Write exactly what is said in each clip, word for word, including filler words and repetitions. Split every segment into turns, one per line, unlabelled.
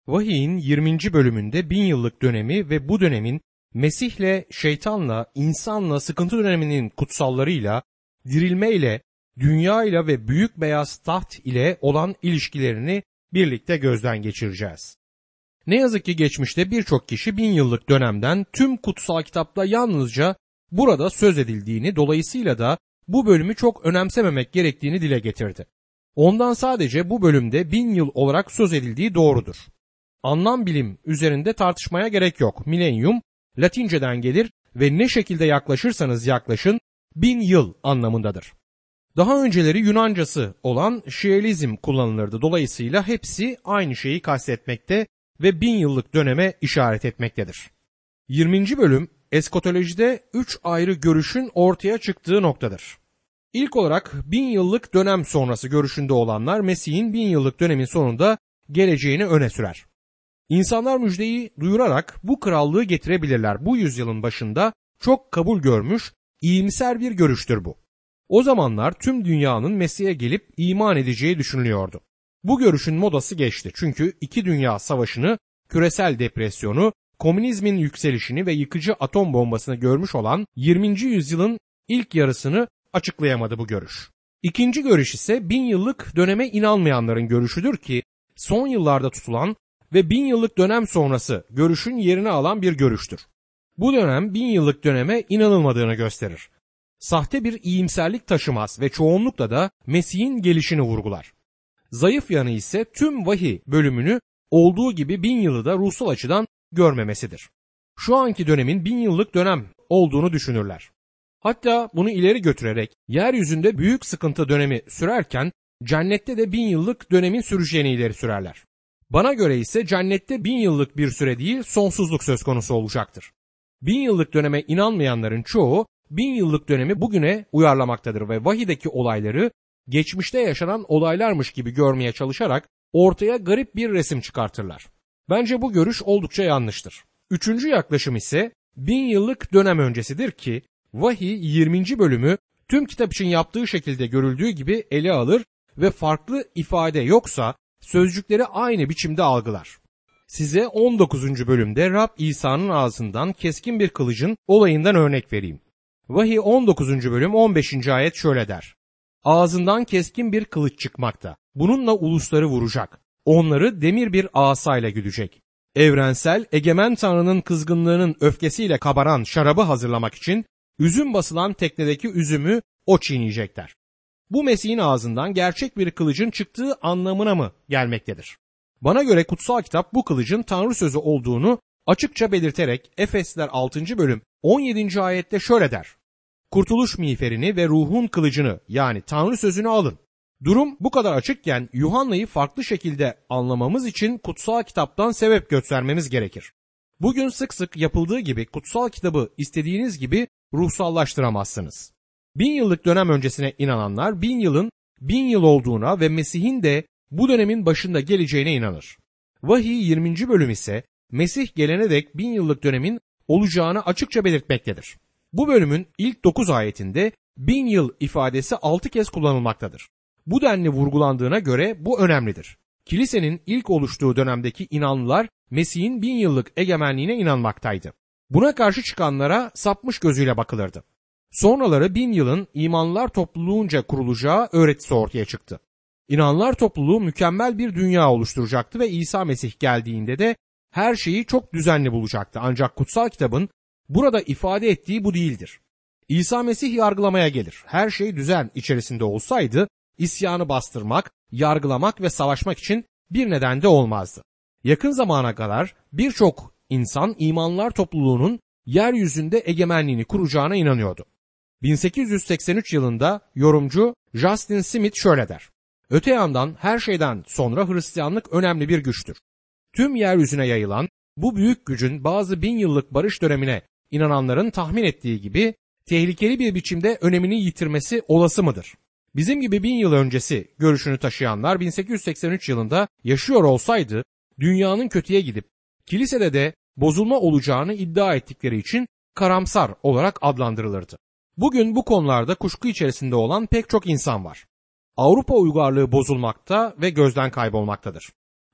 Vahiy'in yirminci bölümünde bin yıllık dönemi ve bu dönemin Mesih'le, şeytanla, insanla, sıkıntı döneminin kutsallarıyla, dirilmeyle, dünyayla ve büyük beyaz taht ile olan ilişkilerini birlikte gözden geçireceğiz. Ne yazık ki geçmişte birçok kişi bin yıllık dönemden tüm kutsal kitapta yalnızca burada söz edildiğini, dolayısıyla da bu bölümü çok önemsememek gerektiğini dile getirdi. Ondan sadece bu bölümde bin yıl olarak söz edildiği doğrudur. Anlam bilim üzerinde tartışmaya gerek yok. Milenyum Latinceden gelir ve ne şekilde yaklaşırsanız yaklaşın bin yıl anlamındadır. Daha önceleri Yunancası olan şielizm kullanılırdı. Dolayısıyla hepsi aynı şeyi kastetmekte ve bin yıllık döneme işaret etmektedir. yirminci bölüm eskatolojide üç ayrı görüşün ortaya çıktığı noktadır. İlk olarak bin yıllık dönem sonrası görüşünde olanlar Mesih'in bin yıllık dönemin sonunda geleceğini öne sürer. İnsanlar müjdeyi duyurarak bu krallığı getirebilirler. Bu yüzyılın başında çok kabul görmüş, iyimser bir görüştür bu. O zamanlar tüm dünyanın Mesih'e gelip iman edeceği düşünülüyordu. Bu görüşün modası geçti çünkü iki dünya savaşını, küresel depresyonu, komünizmin yükselişini ve yıkıcı atom bombasını görmüş olan yirminci yüzyılın ilk yarısını açıklayamadı bu görüş. İkinci görüş ise bin yıllık döneme inanmayanların görüşüdür ki son yıllarda tutulan ve bin yıllık dönem sonrası görüşün yerini alan bir görüştür. Bu dönem bin yıllık döneme inanılmadığını gösterir. Sahte bir iyimserlik taşımaz ve çoğunlukla da Mesih'in gelişini vurgular. Zayıf yanı ise tüm vahiy bölümünü olduğu gibi bin yılı da ruhsal açıdan görmemesidir. Şu anki dönemin bin yıllık dönem olduğunu düşünürler. Hatta bunu ileri götürerek yeryüzünde büyük sıkıntı dönemi sürerken cennette de bin yıllık dönemin süreceğini ileri sürerler. Bana göre ise cennette bin yıllık bir süre değil sonsuzluk söz konusu olacaktır. Bin yıllık döneme inanmayanların çoğu bin yıllık dönemi bugüne uyarlamaktadır ve vahiydeki olayları geçmişte yaşanan olaylarmış gibi görmeye çalışarak ortaya garip bir resim çıkartırlar. Bence bu görüş oldukça yanlıştır. Üçüncü yaklaşım ise bin yıllık dönem öncesidir ki vahiy yirminci bölümü tüm kitap için yaptığı şekilde görüldüğü gibi ele alır ve farklı ifade yoksa sözcükleri aynı biçimde algılar. Size on dokuzuncu bölümde Rab İsa'nın ağzından keskin bir kılıcın olayından örnek vereyim. Vahiy on dokuzuncu bölüm on beşinci ayet şöyle der. Ağzından keskin bir kılıç çıkmakta. Bununla ulusları vuracak. Onları demir bir asayla güdecek. Evrensel, egemen Tanrı'nın kızgınlığının öfkesiyle kabaran şarabı hazırlamak için üzüm basılan teknedeki üzümü o çiğneyecekler. Bu Mesih'in ağzından gerçek bir kılıcın çıktığı anlamına mı gelmektedir? Bana göre kutsal kitap bu kılıcın Tanrı sözü olduğunu açıkça belirterek Efesliler altıncı bölüm on yedinci ayette şöyle der. Kurtuluş miğferini ve ruhun kılıcını yani Tanrı sözünü alın. Durum bu kadar açıkken Yuhanna'yı farklı şekilde anlamamız için kutsal kitaptan sebep göstermemiz gerekir. Bugün sık sık yapıldığı gibi kutsal kitabı istediğiniz gibi ruhsallaştıramazsınız. Bin yıllık dönem öncesine inananlar bin yılın bin yıl olduğuna ve Mesih'in de bu dönemin başında geleceğine inanır. Vahiy yirminci bölüm ise Mesih gelene dek bin yıllık dönemin olacağını açıkça belirtmektedir. Bu bölümün ilk dokuz ayetinde bin yıl ifadesi altı kez kullanılmaktadır. Bu denli vurgulandığına göre bu önemlidir. Kilisenin ilk oluştuğu dönemdeki inanlılar Mesih'in bin yıllık egemenliğine inanmaktaydı. Buna karşı çıkanlara sapmış gözüyle bakılırdı. Sonraları bin yılın imanlılar topluluğunca kurulacağı öğretisi ortaya çıktı. İnanlılar topluluğu mükemmel bir dünya oluşturacaktı ve İsa Mesih geldiğinde de her şeyi çok düzenli bulacaktı. Ancak kutsal kitabın burada ifade ettiği bu değildir. İsa Mesih yargılamaya gelir. Her şey düzen içerisinde olsaydı isyanı bastırmak, yargılamak ve savaşmak için bir neden de olmazdı. Yakın zamana kadar birçok insan imanlılar topluluğunun yeryüzünde egemenliğini kuracağına inanıyordu. bin sekiz yüz seksen üç yılında yorumcu Justin Smith şöyle der. Öte yandan her şeyden sonra Hristiyanlık önemli bir güçtür. Tüm yeryüzüne yayılan bu büyük gücün bazı bin yıllık barış dönemine inananların tahmin ettiği gibi tehlikeli bir biçimde önemini yitirmesi olası mıdır? Bizim gibi bin yıl öncesi görüşünü taşıyanlar bin sekiz yüz seksen üç yılında yaşıyor olsaydı dünyanın kötüye gidip kilisede de bozulma olacağını iddia ettikleri için karamsar olarak adlandırılırdı. Bugün bu konularda kuşku içerisinde olan pek çok insan var. Avrupa uygarlığı bozulmakta ve gözden kaybolmaktadır.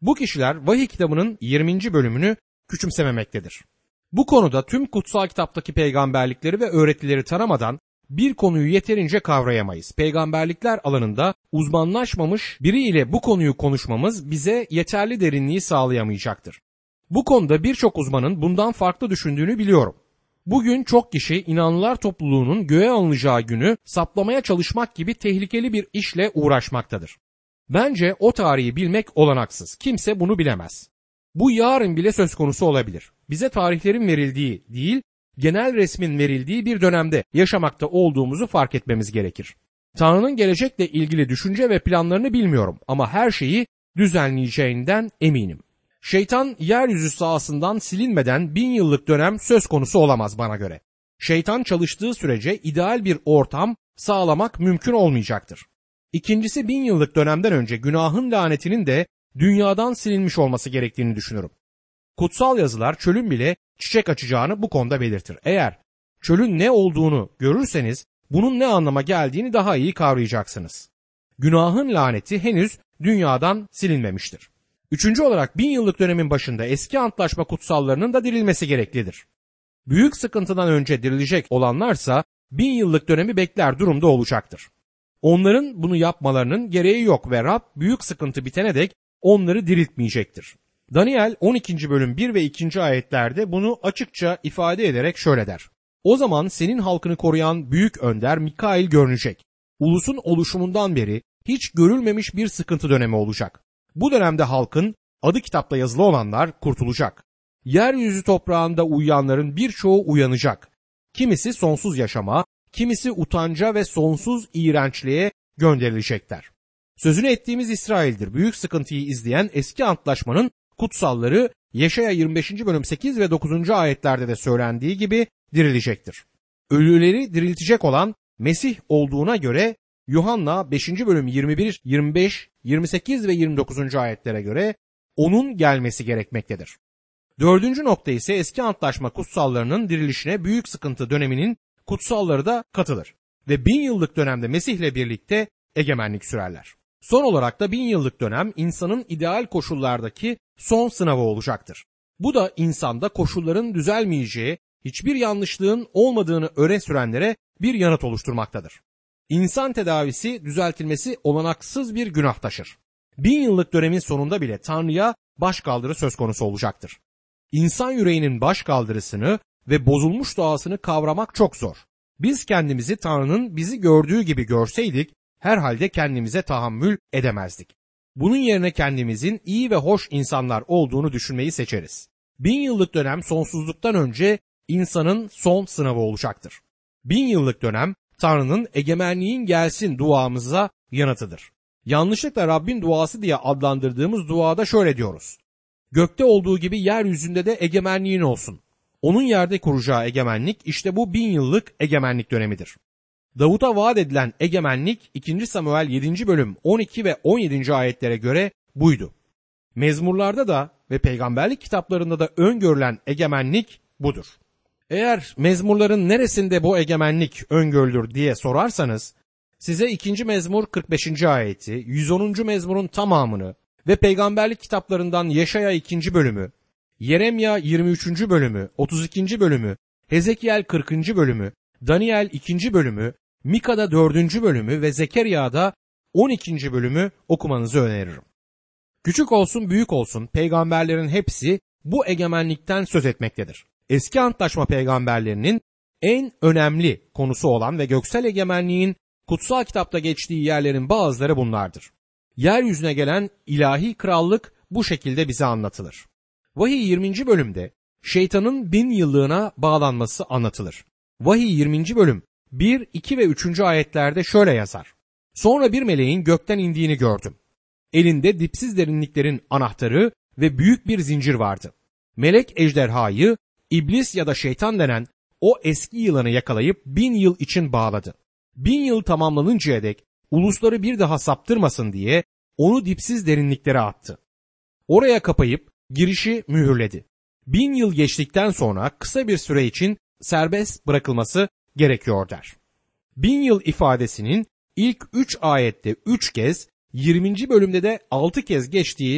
Bu kişiler vahiy kitabının yirminci bölümünü küçümsememektedir. Bu konuda tüm kutsal kitaptaki peygamberlikleri ve öğretileri tanımadan bir konuyu yeterince kavrayamayız. Peygamberlikler alanında uzmanlaşmamış biri ile bu konuyu konuşmamız bize yeterli derinliği sağlayamayacaktır. Bu konuda birçok uzmanın bundan farklı düşündüğünü biliyorum. Bugün çok kişi inanlılar topluluğunun göğe alınacağı günü saplamaya çalışmak gibi tehlikeli bir işle uğraşmaktadır. Bence o tarihi bilmek olanaksız. Kimse bunu bilemez. Bu yarın bile söz konusu olabilir. Bize tarihlerin verildiği değil, genel resmin verildiği bir dönemde yaşamakta olduğumuzu fark etmemiz gerekir. Tanrı'nın gelecekle ilgili düşünce ve planlarını bilmiyorum ama her şeyi düzenleyeceğinden eminim. Şeytan yeryüzü sahasından silinmeden bin yıllık dönem söz konusu olamaz bana göre. Şeytan çalıştığı sürece ideal bir ortam sağlamak mümkün olmayacaktır. İkincisi bin yıllık dönemden önce günahın lanetinin de dünyadan silinmiş olması gerektiğini düşünürüm. Kutsal yazılar çölün bile çiçek açacağını bu konuda belirtir. Eğer çölün ne olduğunu görürseniz bunun ne anlama geldiğini daha iyi kavrayacaksınız. Günahın laneti henüz dünyadan silinmemiştir. Üçüncü olarak bin yıllık dönemin başında eski antlaşma kutsallarının da dirilmesi gereklidir. Büyük sıkıntıdan önce dirilecek olanlarsa bin yıllık dönemi bekler durumda olacaktır. Onların bunu yapmalarının gereği yok ve Rab büyük sıkıntı bitene dek onları diriltmeyecektir. Daniel on ikinci bölüm bir ve ikinci ayetlerde bunu açıkça ifade ederek şöyle der. O zaman senin halkını koruyan büyük önder Mikail görünecek. Ulusun oluşumundan beri hiç görülmemiş bir sıkıntı dönemi olacak. Bu dönemde halkın adı kitapta yazılı olanlar kurtulacak. Yeryüzü toprağında uyuyanların birçoğu uyanacak. Kimisi sonsuz yaşama, kimisi utanca ve sonsuz iğrençliğe gönderilecekler. Sözünü ettiğimiz İsrail'dir. Büyük sıkıntıyı izleyen eski antlaşmanın kutsalları Yeşaya yirmi beşinci bölüm sekiz ve dokuzuncu ayetlerde de söylendiği gibi dirilecektir. Ölüleri diriltecek olan Mesih olduğuna göre Yuhanna beşinci bölüm yirmi bir, yirmi beş, yirmi sekiz ve yirmi dokuzuncu ayetlere göre onun gelmesi gerekmektedir. Dördüncü nokta ise eski antlaşma kutsallarının dirilişine büyük sıkıntı döneminin kutsalları da katılır ve bin yıllık dönemde Mesih'le birlikte egemenlik sürerler. Son olarak da bin yıllık dönem insanın ideal koşullardaki son sınavı olacaktır. Bu da insanda koşulların düzelmeyeceği, hiçbir yanlışlığın olmadığını öne sürenlere bir yanıt oluşturmaktadır. İnsan tedavisi, düzeltilmesi olanaksız bir günah taşır. Bin yıllık dönemin sonunda bile Tanrı'ya başkaldırı söz konusu olacaktır. İnsan yüreğinin başkaldırısını ve bozulmuş doğasını kavramak çok zor. Biz kendimizi Tanrı'nın bizi gördüğü gibi görseydik, herhalde kendimize tahammül edemezdik. Bunun yerine kendimizin iyi ve hoş insanlar olduğunu düşünmeyi seçeriz. Bin yıllık dönem sonsuzluktan önce insanın son sınavı olacaktır. Bin yıllık dönem Tanrı'nın egemenliğin gelsin duamıza yanıtıdır. Yanlışlıkla Rabbin duası diye adlandırdığımız duada şöyle diyoruz. Gökte olduğu gibi yeryüzünde de egemenliğin olsun. Onun yerde kuracağı egemenlik işte bu bin yıllık egemenlik dönemidir. Davut'a vaat edilen egemenlik ikinci Samuel yedinci bölüm on iki ve on yedinci ayetlere göre buydu. Mezmurlarda da ve peygamberlik kitaplarında da öngörülen egemenlik budur. Eğer mezmurların neresinde bu egemenlik öngörülür diye sorarsanız, size ikinci mezmur kırk beşinci ayeti, yüz onuncu mezmurun tamamını ve peygamberlik kitaplarından Yeşaya ikinci bölümü, Yeremya yirmi üçüncü bölümü, otuz ikinci bölümü, Hezekiel kırkıncı bölümü, Daniel ikinci bölümü, Mika'da dördüncü bölümü ve Zekeriya'da on ikinci bölümü okumanızı öneririm. Küçük olsun büyük olsun peygamberlerin hepsi bu egemenlikten söz etmektedir. Eski antlaşma peygamberlerinin en önemli konusu olan ve göksel egemenliğin kutsal kitapta geçtiği yerlerin bazıları bunlardır. Yeryüzüne gelen ilahi krallık bu şekilde bize anlatılır. Vahiy yirminci bölümde şeytanın bin yıllığına bağlanması anlatılır. Vahiy yirminci bölüm bir, iki ve üçüncü ayetlerde şöyle yazar. Sonra bir meleğin gökten indiğini gördüm. Elinde dipsiz derinliklerin anahtarı ve büyük bir zincir vardı. Melek ejderhayı, iblis ya da şeytan denen o eski yılanı yakalayıp bin yıl için bağladı. Bin yıl tamamlanıncaya dek ulusları bir daha saptırmasın diye onu dipsiz derinliklere attı. Oraya kapayıp girişi mühürledi. Bin yıl geçtikten sonra kısa bir süre için serbest bırakılması gerekiyor der. Bin yıl ifadesinin ilk üç ayette üç kez, yirminci bölümde de altı kez geçtiğini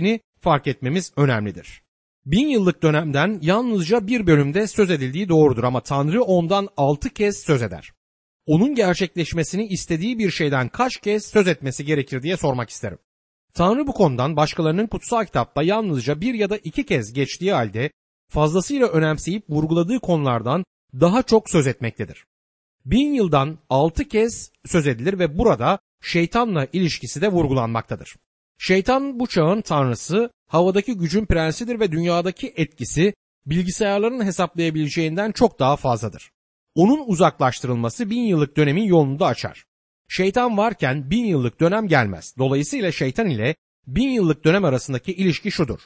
fark etmemiz önemlidir. Bin yıllık dönemden yalnızca bir bölümde söz edildiği doğrudur ama Tanrı ondan altı kez söz eder. Onun gerçekleşmesini istediği bir şeyden kaç kez söz etmesi gerekir diye sormak isterim. Tanrı bu konudan başkalarının kutsal kitapta yalnızca bir ya da iki kez geçtiği halde fazlasıyla önemseyip vurguladığı konulardan daha çok söz etmektedir. Bin yıldan altı kez söz edilir ve burada şeytanla ilişkisi de vurgulanmaktadır. Şeytan bu çağın tanrısı, havadaki gücün prensidir ve dünyadaki etkisi bilgisayarların hesaplayabileceğinden çok daha fazladır. Onun uzaklaştırılması bin yıllık dönemin yolunu da açar. Şeytan varken bin yıllık dönem gelmez. Dolayısıyla şeytan ile bin yıllık dönem arasındaki ilişki şudur.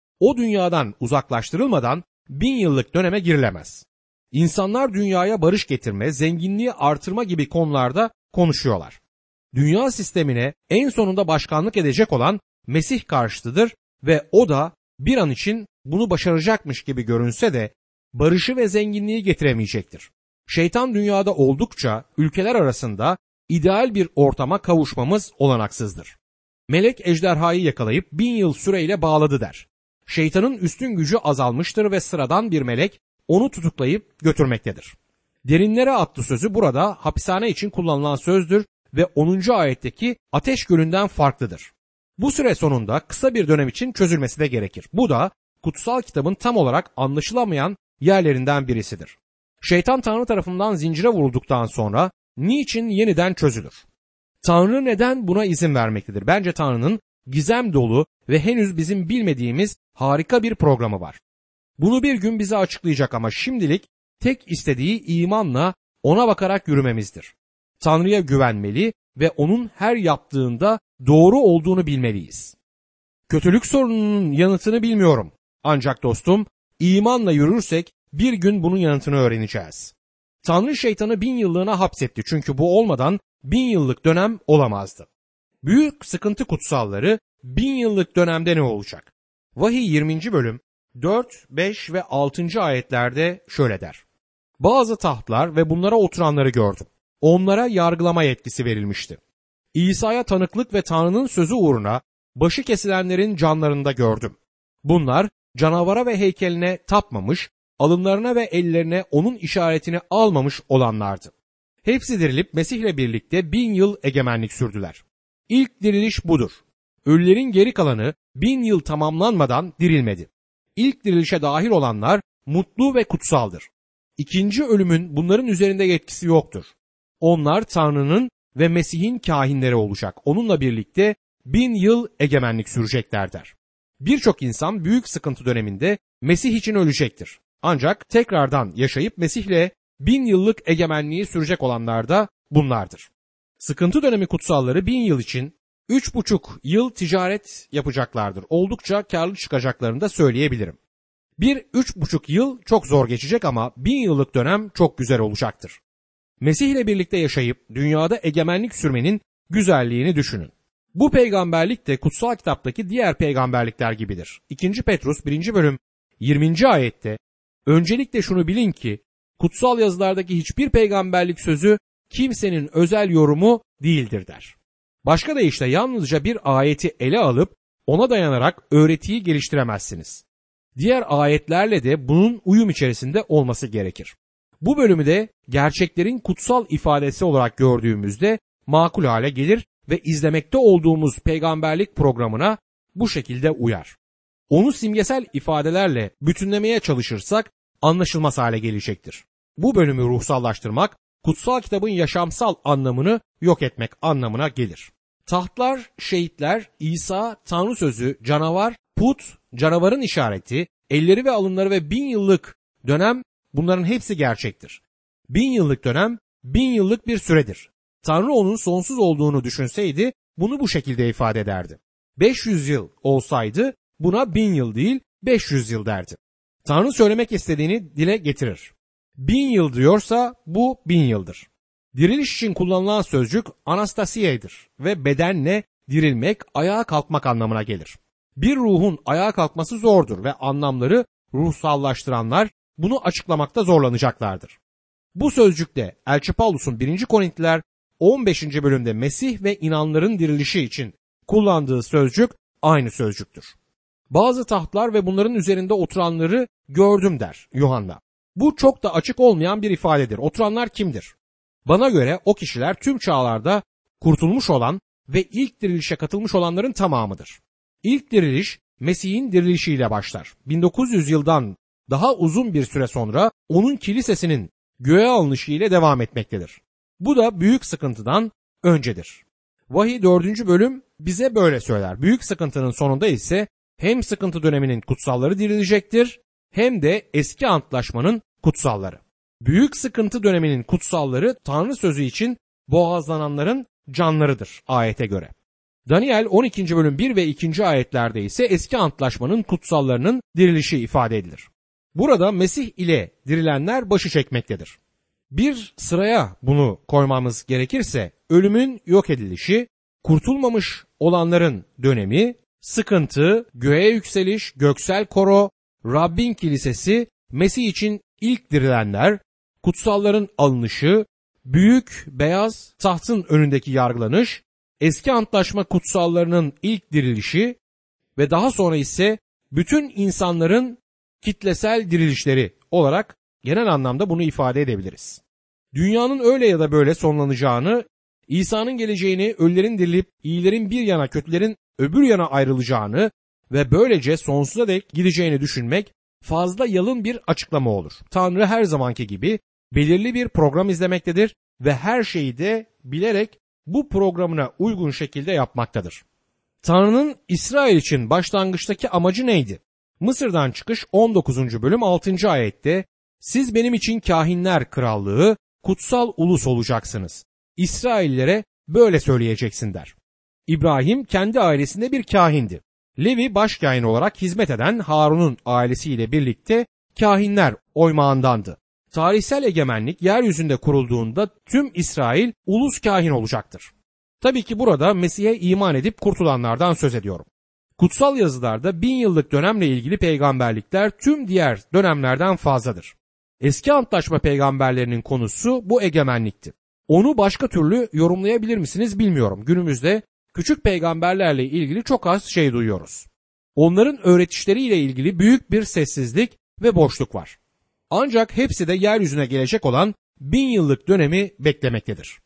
O dünyadan uzaklaştırılmadan bin yıllık döneme girilemez. İnsanlar dünyaya barış getirme, zenginliği artırma gibi konularda konuşuyorlar. Dünya sistemine en sonunda başkanlık edecek olan Mesih karşıtıdır ve o da bir an için bunu başaracakmış gibi görünse de barışı ve zenginliği getiremeyecektir. Şeytan dünyada oldukça ülkeler arasında ideal bir ortama kavuşmamız olanaksızdır. Melek ejderhayı yakalayıp bin yıl süreyle bağladı der. Şeytanın üstün gücü azalmıştır ve sıradan bir melek onu tutuklayıp götürmektedir. Derinlere attı sözü burada hapishane için kullanılan sözdür ve onuncu ayetteki ateş gölünden farklıdır. Bu süre sonunda kısa bir dönem için çözülmesi de gerekir. Bu da kutsal kitabın tam olarak anlaşılamayan yerlerinden birisidir. Şeytan Tanrı tarafından zincire vurulduktan sonra niçin yeniden çözülür? Tanrı neden buna izin vermektedir? Bence Tanrı'nın gizem dolu ve henüz bizim bilmediğimiz harika bir programı var. Bunu bir gün bize açıklayacak ama şimdilik tek istediği imanla ona bakarak yürümemizdir. Tanrı'ya güvenmeli ve onun her yaptığında doğru olduğunu bilmeliyiz. Kötülük sorununun yanıtını bilmiyorum. Ancak dostum, imanla yürürsek bir gün bunun yanıtını öğreneceğiz. Tanrı şeytanı bin yıllığına hapsetti çünkü bu olmadan bin yıllık dönem olamazdı. Büyük sıkıntı kutsalları bin yıllık dönemde ne olacak? Vahiy yirminci bölüm dört, beş ve altıncı ayetlerde şöyle der. Bazı tahtlar ve bunlara oturanları gördüm. Onlara yargılama yetkisi verilmişti. İsa'ya tanıklık ve Tanrı'nın sözü uğruna başı kesilenlerin canlarında gördüm. Bunlar canavara ve heykeline tapmamış, alınlarına ve ellerine onun işaretini almamış olanlardı. Hepsi dirilip Mesih'le birlikte bin yıl egemenlik sürdüler. İlk diriliş budur. Ölülerin geri kalanı bin yıl tamamlanmadan dirilmedi. İlk dirilişe dahil olanlar mutlu ve kutsaldır. İkinci ölümün bunların üzerinde yetkisi yoktur. Onlar Tanrı'nın ve Mesih'in kâhinleri olacak. Onunla birlikte bin yıl egemenlik sürecekler der. Birçok insan büyük sıkıntı döneminde Mesih için ölecektir. Ancak tekrardan yaşayıp Mesih'le bin yıllık egemenliği sürecek olanlar da bunlardır. Sıkıntı dönemi kutsalları bin yıl için üç buçuk yıl ticaret yapacaklardır. Oldukça karlı çıkacaklarını da söyleyebilirim. Bir üç buçuk yıl çok zor geçecek ama bin yıllık dönem çok güzel olacaktır. Mesih ile birlikte yaşayıp dünyada egemenlik sürmenin güzelliğini düşünün. Bu peygamberlik de kutsal kitaptaki diğer peygamberlikler gibidir. İkinci Petrus birinci bölüm yirminci ayette öncelikle şunu bilin ki kutsal yazılardaki hiçbir peygamberlik sözü kimsenin özel yorumu değildir der. Başka deyişle yalnızca bir ayeti ele alıp ona dayanarak öğretiyi geliştiremezsiniz. Diğer ayetlerle de bunun uyum içerisinde olması gerekir. Bu bölümü de gerçeklerin kutsal ifadesi olarak gördüğümüzde makul hale gelir ve izlemekte olduğumuz peygamberlik programına bu şekilde uyar. Onu simgesel ifadelerle bütünlemeye çalışırsak anlaşılmaz hale gelecektir. Bu bölümü ruhsallaştırmak, kutsal kitabın yaşamsal anlamını yok etmek anlamına gelir. Tahtlar, şehitler, İsa, Tanrı sözü, canavar, put, canavarın işareti, elleri ve alınları ve bin yıllık dönem bunların hepsi gerçektir. Bin yıllık dönem, bin yıllık bir süredir. Tanrı onun sonsuz olduğunu düşünseydi bunu bu şekilde ifade ederdi. beş yüz yıl olsaydı buna bin yıl değil beş yüz yıl derdi. Tanrı söylemek istediğini dile getirir. Bin yıl diyorsa bu bin yıldır. Diriliş için kullanılan sözcük anastasiye'dir ve bedenle dirilmek, ayağa kalkmak anlamına gelir. Bir ruhun ayağa kalkması zordur ve anlamları ruhsallaştıranlar bunu açıklamakta zorlanacaklardır. Bu sözcükte Elçi Pavlus'un birinci Korintliler on beşinci bölümde Mesih ve inanların dirilişi için kullandığı sözcük aynı sözcüktür. Bazı tahtlar ve bunların üzerinde oturanları gördüm der Yuhanna. Bu çok da açık olmayan bir ifadedir. Oturanlar kimdir? Bana göre o kişiler tüm çağlarda kurtulmuş olan ve ilk dirilişe katılmış olanların tamamıdır. İlk diriliş Mesih'in dirilişiyle başlar. bin dokuz yüz yıldan daha uzun bir süre sonra onun kilisesinin göğe alınışı ile devam etmektedir. Bu da büyük sıkıntıdan öncedir. Vahiy dördüncü bölüm bize böyle söyler. Büyük sıkıntının sonunda ise hem sıkıntı döneminin kutsalları dirilecektir hem de eski antlaşmanın kutsalları. Büyük sıkıntı döneminin kutsalları Tanrı sözü için boğazlananların canlarıdır ayete göre. Daniel on ikinci bölüm bir ve ikinci ayetlerde ise eski antlaşmanın kutsallarının dirilişi ifade edilir. Burada Mesih ile dirilenler başı çekmektedir. Bir sıraya bunu koymamız gerekirse ölümün yok edilişi, kurtulmamış olanların dönemi, sıkıntı, göğe yükseliş, göksel koro, Rabbin kilisesi, Mesih için ilk dirilenler, kutsalların alınışı, büyük beyaz tahtın önündeki yargılanış, eski antlaşma kutsallarının ilk dirilişi ve daha sonra ise bütün insanların kitlesel dirilişleri olarak genel anlamda bunu ifade edebiliriz. Dünyanın öyle ya da böyle sonlanacağını, İsa'nın geleceğini, ölülerin dirilip iyilerin bir yana kötülerin öbür yana ayrılacağını ve böylece sonsuza dek gideceğini düşünmek fazla yalın bir açıklama olur. Tanrı her zamanki gibi belirli bir program izlemektedir ve her şeyi de bilerek bu programına uygun şekilde yapmaktadır. Tanrı'nın İsrail için başlangıçtaki amacı neydi? Mısır'dan çıkış on dokuzuncu bölüm altıncı ayette siz benim için kahinler krallığı, kutsal ulus olacaksınız. İsraillere böyle söyleyeceksin der. İbrahim kendi ailesinde bir kahindi. Levi başkahin olarak hizmet eden Harun'un ailesiyle birlikte kahinler oymağındandı. Tarihsel egemenlik yeryüzünde kurulduğunda tüm İsrail ulus kahin olacaktır. Tabii ki burada Mesih'e iman edip kurtulanlardan söz ediyorum. Kutsal yazılarda bin yıllık dönemle ilgili peygamberlikler tüm diğer dönemlerden fazladır. Eski antlaşma peygamberlerinin konusu bu egemenlikti. Onu başka türlü yorumlayabilir misiniz bilmiyorum. Günümüzde küçük peygamberlerle ilgili çok az şey duyuyoruz. Onların öğretişleriyle ilgili büyük bir sessizlik ve boşluk var. Ancak hepsi de yeryüzüne gelecek olan bin yıllık dönemi beklemektedir.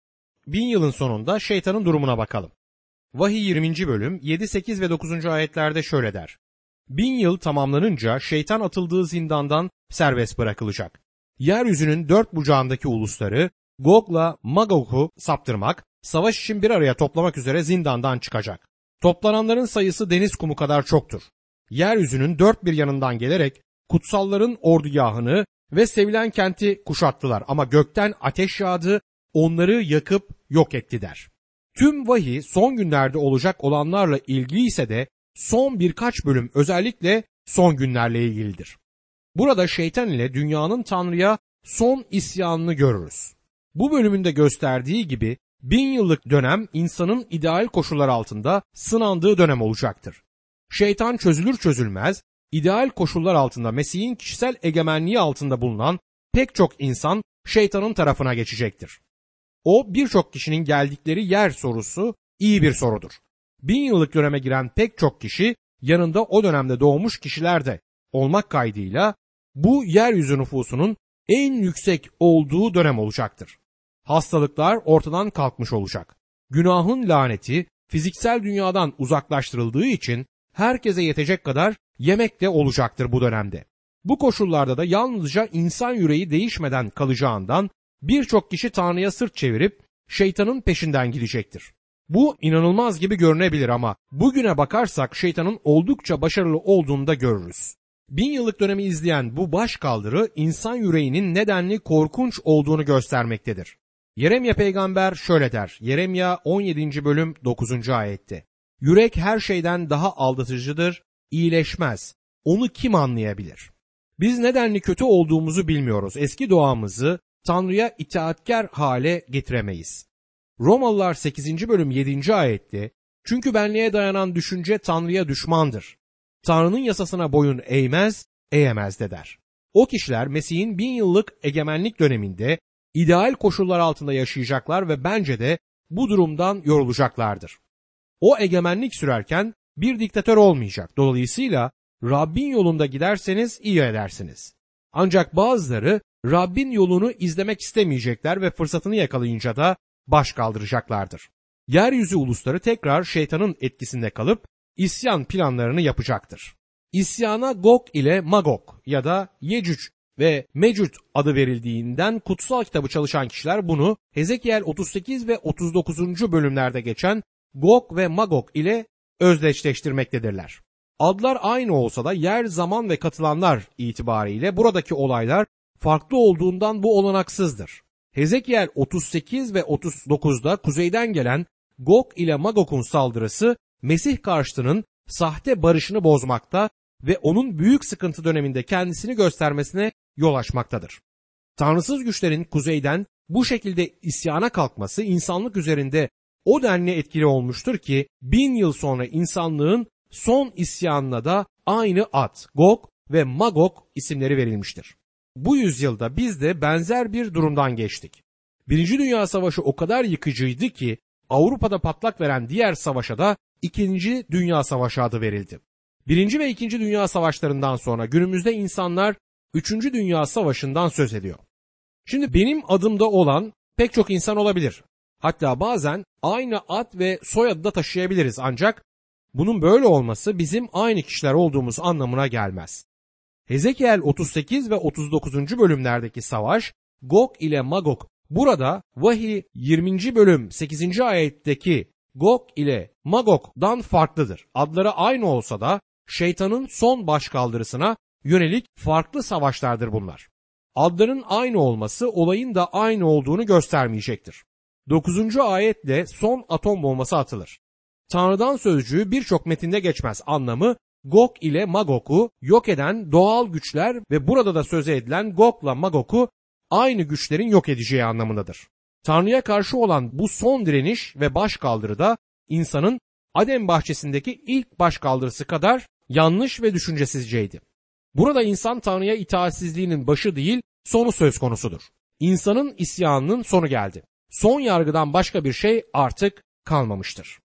Bin yılın sonunda şeytanın durumuna bakalım. Vahiy yirminci bölüm yedi, sekiz ve dokuzuncu ayetlerde şöyle der. Bin yıl tamamlanınca şeytan atıldığı zindandan serbest bırakılacak. Yeryüzünün dört bucağındaki ulusları Gog'la Magog'u saptırmak, savaş için bir araya toplamak üzere zindandan çıkacak. Toplananların sayısı deniz kumu kadar çoktur. Yeryüzünün dört bir yanından gelerek kutsalların ordugahını ve sevilen kenti kuşattılar ama gökten ateş yağdı, onları yakıp yok etti der. Tüm vahiy son günlerde olacak olanlarla ilgili ise de son birkaç bölüm özellikle son günlerle ilgilidir. Burada şeytan ile dünyanın Tanrı'ya son isyanını görürüz. Bu bölümünde gösterdiği gibi bin yıllık dönem insanın ideal koşullar altında sınandığı dönem olacaktır. Şeytan çözülür çözülmez, ideal koşullar altında Mesih'in kişisel egemenliği altında bulunan pek çok insan şeytanın tarafına geçecektir. O birçok kişinin geldikleri yer sorusu iyi bir sorudur. Bin yıllık döneme giren pek çok kişi yanında o dönemde doğmuş kişiler de olmak kaydıyla bu yeryüzü nüfusunun en yüksek olduğu dönem olacaktır. Hastalıklar ortadan kalkmış olacak. Günahın laneti fiziksel dünyadan uzaklaştırıldığı için herkese yetecek kadar yemek de olacaktır bu dönemde. Bu koşullarda da yalnızca insan yüreği değişmeden kalacağından birçok kişi Tanrı'ya sırt çevirip şeytanın peşinden gidecektir. Bu inanılmaz gibi görünebilir ama bugüne bakarsak şeytanın oldukça başarılı olduğunu da görürüz. Bin yıllık dönemi izleyen bu başkaldırı insan yüreğinin nedenli korkunç olduğunu göstermektedir. Yeremya peygamber şöyle der. Yeremya on yedinci bölüm dokuzuncu ayette. Yürek her şeyden daha aldatıcıdır, iyileşmez. Onu kim anlayabilir? Biz nedenli kötü olduğumuzu bilmiyoruz. Eski doğamızı Tanrı'ya itaatkar hale getiremeyiz. Romalılar sekizinci bölüm yedinci ayette çünkü benliğe dayanan düşünce Tanrı'ya düşmandır. Tanrı'nın yasasına boyun eğmez, eğemez de der. O kişiler Mesih'in bin yıllık egemenlik döneminde ideal koşullar altında yaşayacaklar ve bence de bu durumdan yorulacaklardır. O egemenlik sürerken bir diktatör olmayacak. Dolayısıyla Rabbin yolunda giderseniz iyi edersiniz. Ancak bazıları Rabbin yolunu izlemek istemeyecekler ve fırsatını yakalayınca da baş kaldıracaklardır. Yeryüzü ulusları tekrar şeytanın etkisinde kalıp isyan planlarını yapacaktır. İsyana Gog ile Magog ya da Yecüc ve Mecüc adı verildiğinden kutsal kitabı çalışan kişiler bunu Hezekiel otuz sekiz ve otuz dokuzuncu bölümlerde geçen Gog ve Magog ile özdeşleştirmektedirler. Adlar aynı olsa da yer, zaman ve katılanlar itibariyle buradaki olaylar farklı olduğundan bu olanaksızdır. Hezekiel otuz sekiz ve otuz dokuzda kuzeyden gelen Gog ile Magog'un saldırısı Mesih karşıtının sahte barışını bozmakta ve onun büyük sıkıntı döneminde kendisini göstermesine yol açmaktadır. Tanrısız güçlerin kuzeyden bu şekilde isyana kalkması insanlık üzerinde o denli etkili olmuştur ki bin yıl sonra insanlığın son isyanına da aynı ad Gog ve Magog isimleri verilmiştir. Bu yüzyılda biz de benzer bir durumdan geçtik. Birinci Dünya Savaşı o kadar yıkıcıydı ki Avrupa'da patlak veren diğer savaşa da İkinci Dünya Savaşı adı verildi. Birinci ve İkinci Dünya Savaşlarından sonra günümüzde insanlar Üçüncü Dünya Savaşı'ndan söz ediyor. Şimdi benim adımda olan pek çok insan olabilir. Hatta bazen aynı ad ve soyadı da taşıyabiliriz ancak bunun böyle olması bizim aynı kişiler olduğumuz anlamına gelmez. Hezekiel otuz sekiz ve otuz dokuzuncu bölümlerdeki savaş Gog ile Magog. Burada Vahiy yirminci bölüm sekizinci ayetteki Gog ile Magog'dan farklıdır. Adları aynı olsa da şeytanın son başkaldırısına yönelik farklı savaşlardır bunlar. Adların aynı olması olayın da aynı olduğunu göstermeyecektir. dokuzuncu ayetle son atom bombası atılır. Tanrı'dan sözcüğü birçok metinde geçmez. Anlamı Gog ile Magog'u yok eden doğal güçler ve burada da söz edilen Gog'la Magog'u aynı güçlerin yok edeceği anlamındadır. Tanrı'ya karşı olan bu son direniş ve başkaldırı da insanın Adem bahçesindeki ilk başkaldırısı kadar yanlış ve düşüncesizceydi. Burada insan Tanrı'ya itaatsizliğinin başı değil, sonu söz konusudur. İnsanın isyanının sonu geldi. Son yargıdan başka bir şey artık kalmamıştır.